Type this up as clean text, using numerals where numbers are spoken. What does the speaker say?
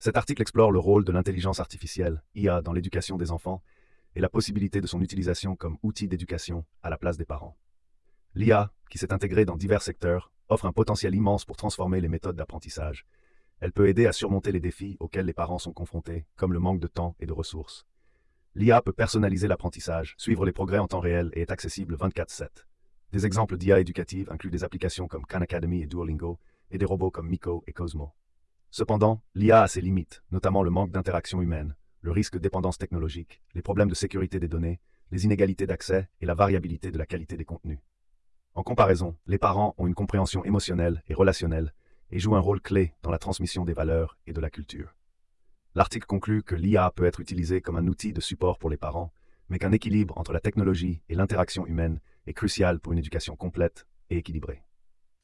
Cet article explore le rôle de l'intelligence artificielle, IA, dans l'éducation des enfants et la possibilité de son utilisation comme outil d'éducation à la place des parents. L'IA, qui s'est intégrée dans divers secteurs, offre un potentiel immense pour transformer les méthodes d'apprentissage. Elle peut aider à surmonter les défis auxquels les parents sont confrontés, comme le manque de temps et de ressources. L'IA peut personnaliser l'apprentissage, suivre les progrès en temps réel et est accessible 24/7. Des exemples d'IA éducative incluent des applications comme Khan Academy et Duolingo, et des robots comme Miko et Cosmo. Cependant, l'IA a ses limites, notamment le manque d'interaction humaine, le risque de dépendance technologique, les problèmes de sécurité des données, les inégalités d'accès et la variabilité de la qualité des contenus. En comparaison, les parents ont une compréhension émotionnelle et relationnelle et jouent un rôle clé dans la transmission des valeurs et de la culture. L'article conclut que l'IA peut être utilisée comme un outil de support pour les parents, mais qu'un équilibre entre la technologie et l'interaction humaine est crucial pour une éducation complète et équilibrée.